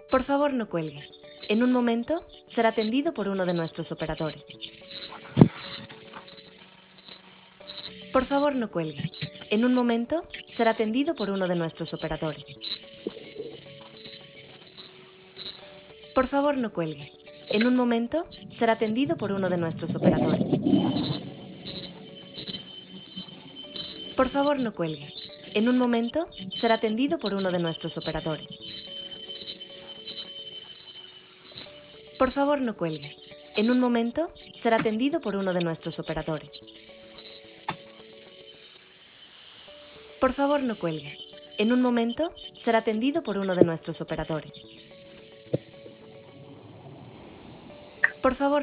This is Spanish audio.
Por favor, no cuelgue. En un momento será atendido por uno de nuestros operadores. Por favor, no cuelgue. En un momento será atendido por uno de nuestros operadores. Por favor, no cuelgue. En un momento será atendido por uno de nuestros operadores. Por favor, no cuelgue. En un momento será atendido por uno de nuestros operadores. Por favor, no cuelgue. En un momento será atendido por uno de nuestros operadores. Por favor, no cuelgue. En un momento será atendido por uno de nuestros operadores. Por favor,